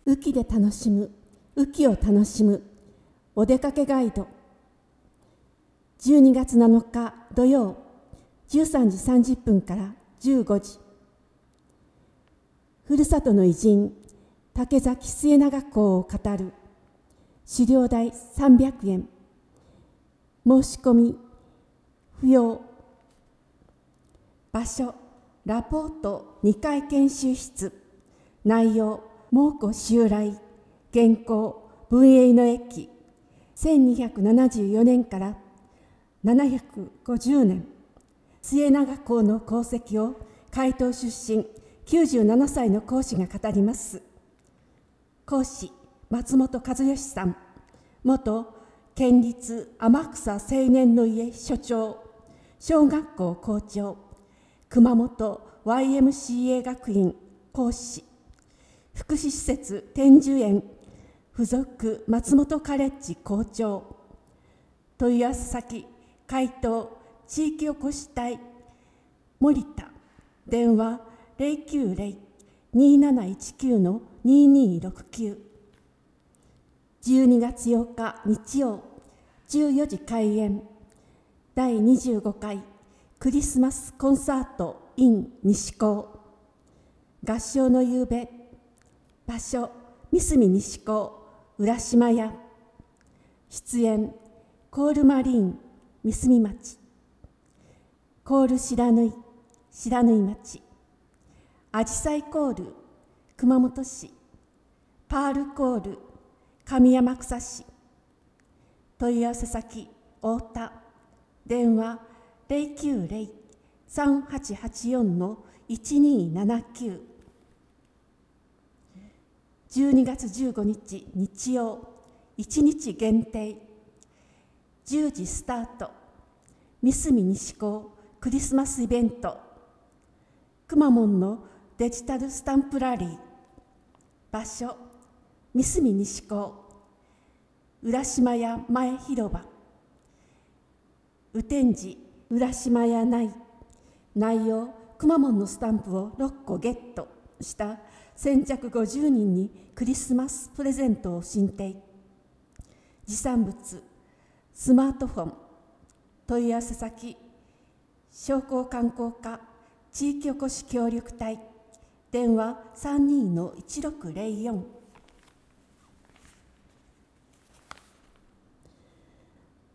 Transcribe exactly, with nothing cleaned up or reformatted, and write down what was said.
雨季で楽しむ、雨季を楽しむお出かけガイド。じゅうにがつなのか土曜、じゅうさんじさんじゅっぷんからじゅうごじ。ふるさとの偉人、竹崎末永公を語る。資料代さんびゃくえん。申し込み不要。場所、ラポートにかい研修室。内容、蒙古襲来、元寇、文永の役、せんにひゃくななじゅうよねんからななひゃくごじゅうねん。末永公の功績を開東出身きゅうじゅうななさいの講師が語ります。講師、松本和義さん、元県立天草青年の家所長、小学校校長、熊本 ワイエムシーエー 学院講師、福祉施設天寿園附属松本カレッジ校長。問い合わせ先、海東地域おこし隊森田。電話 ゼロきゅうゼロ にーなないちきゅう のにーにーろくきゅう。じゅうにがつようか日曜、じゅうよじ開演。だいにじゅうごかいクリスマスコンサート in 西高。合唱の夕べ。場所、三隅西高浦島屋。出演、コールマリーン三隅町、コール白縫白縫町、あじさいコール熊本市、パールコール上天草市。問い合わせ先、太田。電話 ゼロきゅうゼロ さんはちはちよん のいちにーななきゅう。じゅうにがつじゅうごにち日曜、いちにち限定。じゅうじスタート。三隅西高クリスマスイベント。くまモンのデジタルスタンプラリー。場所、三隅西高浦島屋前広場。雨天時浦島屋内。内容、くまモンのスタンプをろっこゲットした先着ごじゅうにんにクリスマスプレゼントを進呈。持参物、スマートフォン。問い合わせ先、商工観光課地域おこし協力隊。電話 さんにーのいちろくゼロよん。